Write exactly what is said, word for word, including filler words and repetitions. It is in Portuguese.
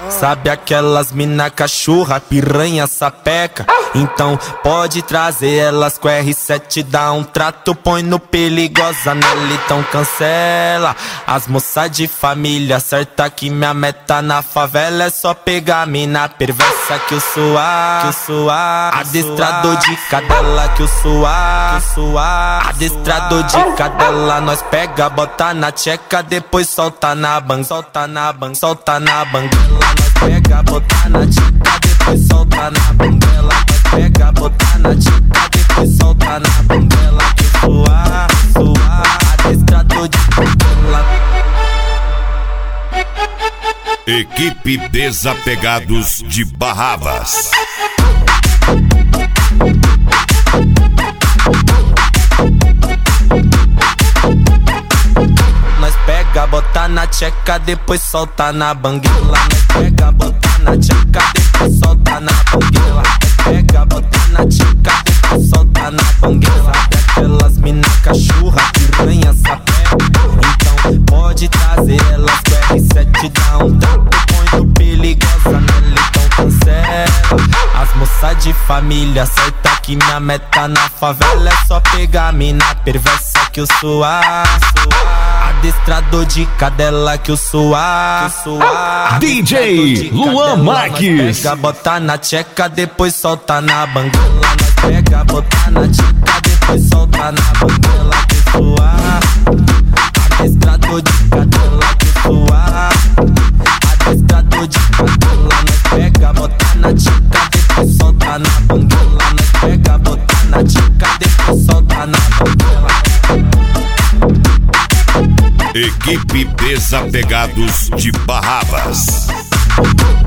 Sabe aquelas mina cachorra, piranha, sapeca? Então pode trazer elas com R sete, dá um trato, põe no perigosa nela, então cancela. As moças de família, certa que minha meta na favela é só pegar mina perversa que eu suar, que eu suar. Adestrador de cadela que eu suar, que eu suar. Adestrador de cadela, nós pega, bota na tcheca, depois solta na bang, solta na bang, solta na banguela. Nós pega, bota na tcheca, depois solta na banguela. Nós pega, bota na tcheca, depois solta na banguela. Que suar, suar. Adestrador de cadela. Equipe Desapegados de Barrabas. Nós pega, bota na tcheca, depois solta na banguela. Nós pega, bota na tcheca, depois solta na banguela. Nós pega, bota na tcheca, depois solta na banguela. Daquelas mina cachorra, piranha, sapeca. Então pode trazer elas com R sete, dá um trato, põe no perigosa nela, então cancela. As moças de família, certa que minha meta na favela é só pegar mina perversa que eu suar, suar. Adestrador de cadela que eu suar, que eu suar. D J Luan Marques. Pega, bota na tcheca, depois solta na banguela. Nós pega, bota na tcheca, depois solta na banguela. Que eu suar. Adestrador de cadela que eu suar. Adestrador de cadela. Nós pega, bota na tcheca, depois solta na banguela. Nós pega, bota na tcheca, depois solta na banguela. Equipe Desapegados de Barrabas.